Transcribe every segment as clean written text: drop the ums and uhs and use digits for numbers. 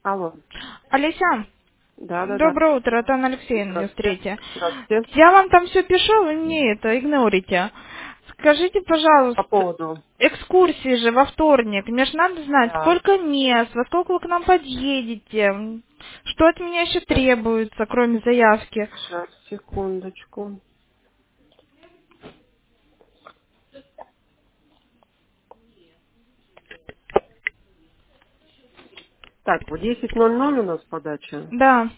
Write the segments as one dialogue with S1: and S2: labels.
S1: Алло.
S2: Олеся,
S1: Да.
S2: доброе утро, это Анна Алексеевна, не
S1: Здравствуйте.
S2: встреча.
S1: Здравствуйте.
S2: Я вам там все пишу, вы мне это игнорите. Скажите,
S1: По
S2: пожалуйста,
S1: поводу...
S2: экскурсии же во вторник, мне же надо знать,
S1: Да.
S2: сколько мест, во сколько вы к нам подъедете, что от меня еще
S1: Сейчас,
S2: требуется, кроме заявки.
S1: сейчас, секундочку. Так, в 10:00 у нас подача.
S2: Да,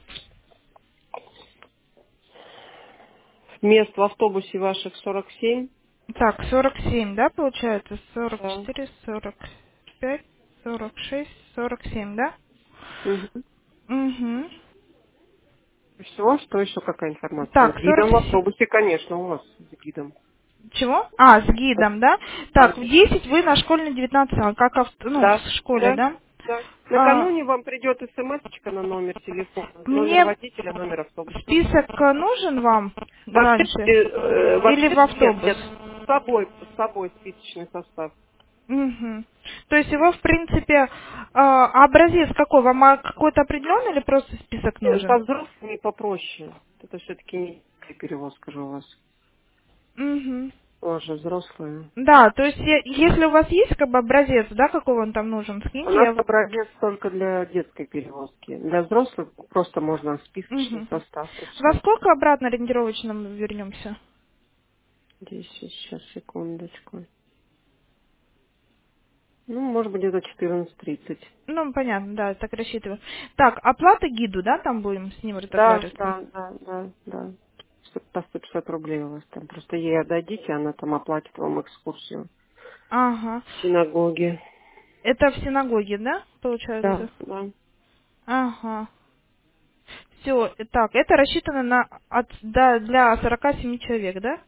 S1: Мест в автобусе ваших 47.
S2: так, 47, да, получается? сорок
S1: Да.
S2: четыре, 45, 46, 47, да?
S1: Угу.
S2: Угу.
S1: Все, что еще какая информация? С
S2: Так,
S1: гидом в автобусе, конечно, у вас с гидом.
S2: Чего? А, с гидом, да? Так, в
S1: Конечно.
S2: 10 вы на школьной 19, как ну, в
S1: Да,
S2: школе,
S1: да,
S2: да?
S1: да.
S2: А,
S1: Накануне вам придет смс-очка на номер телефона, номер
S2: мне
S1: водителя, номер автобуса.
S2: список нужен вам
S1: Вообще,
S2: раньше? Или в
S1: вообще нет,
S2: автобус?
S1: нет, с собой списочный состав.
S2: Угу. То есть его, в принципе, образец какой? Вам какой-то определенный или просто список нужен?
S1: По взрослым и попроще. Это все-таки не перевозка же у вас.
S2: Угу.
S1: У вас же взрослые.
S2: Да, то есть если у вас есть как бы образец, да, какой он там нужен,
S1: У
S2: скиньте,
S1: нас
S2: я...
S1: образец только для детской перевозки. Для взрослых просто можно списочный
S2: Угу.
S1: состав и
S2: Во
S1: все.
S2: сколько обратно ориентировочно мы вернемся?
S1: Здесь сейчас, секундочку. Ну, может быть, где-то 14:30.
S2: Ну, понятно, да, так рассчитываю. Так, оплата гиду, да, там будем с ним
S1: Да,
S2: разговариваться?
S1: да. 150 рублей у вас там. Просто ей отдадите, она там оплатит вам экскурсию
S2: Ага.
S1: в синагоге.
S2: Это в синагоге, да, получается?
S1: Да.
S2: Ага. Все, так, это рассчитано для 47 человек, да?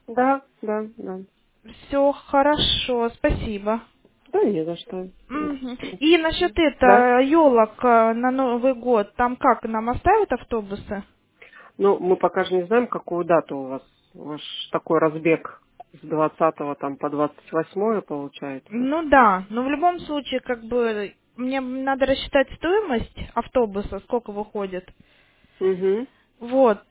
S1: Да.
S2: Все хорошо, спасибо.
S1: Да, не за что.
S2: Мгм. И насчет
S1: Да.
S2: елок на Новый год, там как, нам оставят автобусы?
S1: Ну, мы пока же не знаем, какую дату у вас. У вас ж такой разбег с 20 там по 28 получается.
S2: Ну да, но в любом случае, как бы, мне надо рассчитать стоимость автобуса, сколько выходит.
S1: Угу.
S2: Вот,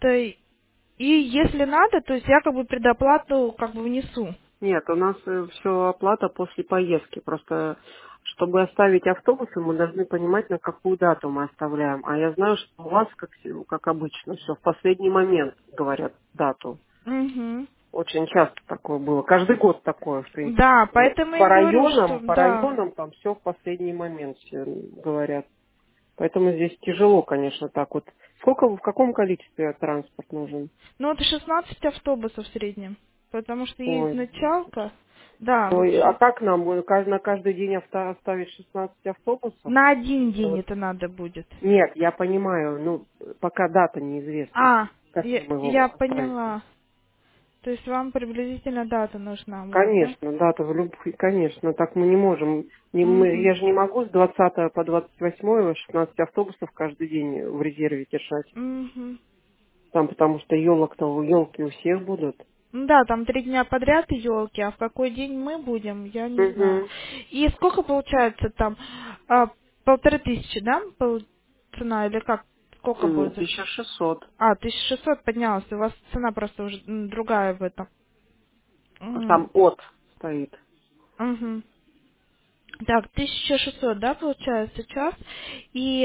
S2: и если надо, то есть я как бы предоплату как бы внесу.
S1: Нет, у нас все оплата после поездки. Просто, чтобы оставить автобусы, мы должны понимать, на какую дату мы оставляем. А я знаю, что у вас, как обычно, все в последний момент говорят дату.
S2: Угу.
S1: Очень часто такое было. Каждый год такое, что и
S2: Да, поэтому
S1: по
S2: и говорю, что
S1: районам, по
S2: да.
S1: районам там все в последний момент все говорят. Поэтому здесь тяжело, конечно, так вот. Сколько, в каком количестве транспорт нужен?
S2: Ну вот 16 автобусов в среднем. Потому что есть
S1: Ой,
S2: началка. Да,
S1: ой, а
S2: вообще.
S1: как нам на каждый день оставить 16 автобусов?
S2: На один день
S1: Вот.
S2: это надо будет.
S1: Нет, я понимаю, ну, пока дата неизвестна.
S2: А,
S1: Как
S2: я,
S1: нам его
S2: я
S1: оставить-то?
S2: поняла. То есть вам приблизительно дата нужна будет, да?
S1: Конечно, дата в конечно, так мы не можем.
S2: Угу.
S1: Я же не могу с 20 по 28 16 автобусов каждый день в резерве держать.
S2: Угу.
S1: Там, потому что елок-то, елки у всех будут.
S2: Ну да, там 3 дня подряд елки, а в какой день мы будем, я не знаю.
S1: Угу.
S2: И сколько получается там? 1500, да, цена или как? Сколько будет?
S1: 1600.
S2: 1600 поднялась, у вас цена просто уже другая в этом.
S1: Там от стоит.
S2: Угу. Так, 1600, да, получается, час. И,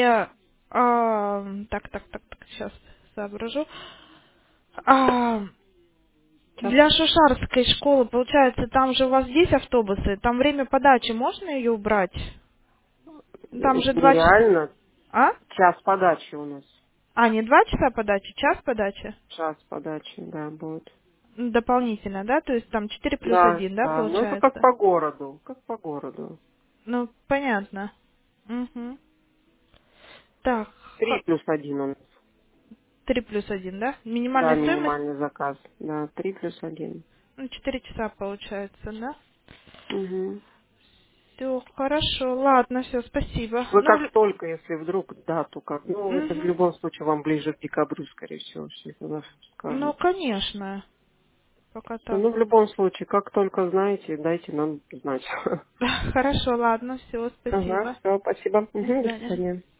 S2: так, сейчас соображу. А,
S1: Сейчас
S2: для Шушарской школы, получается, там же у вас есть автобусы, там время подачи, можно ее убрать? Там же
S1: это
S2: 2 часа.
S1: нереально.
S2: А?
S1: Час подачи у нас.
S2: А, не 2 часа подачи, час подачи?
S1: Час подачи, да, будет.
S2: Дополнительно, да? То есть там 4 плюс
S1: Да,
S2: один, да,
S1: да. Ну это как
S2: получается?
S1: по городу. Как по городу.
S2: Ну, понятно. Угу. Так,
S1: 3+1 у нас.
S2: 3+1, да?
S1: Да,
S2: Минимальная стоимость?
S1: минимальный заказ. Да, 3+1.
S2: Ну, 4 часа получается, да?
S1: Угу.
S2: Все, хорошо, ладно, все, спасибо.
S1: Вы
S2: Ну,
S1: как только, если вдруг дату, как, ну, это в
S2: мгм.
S1: любом случае вам ближе к декабрю, скорее всего, все это нам
S2: Ну,
S1: скажут.
S2: конечно, пока
S1: Всё,
S2: так.
S1: ну, в любом случае, как только знаете, дайте нам знать.
S2: Хорошо, ладно, все,
S1: Ага,
S2: спасибо.
S1: все, спасибо.
S2: До
S1: Мгм, до
S2: свидания.
S1: свидания.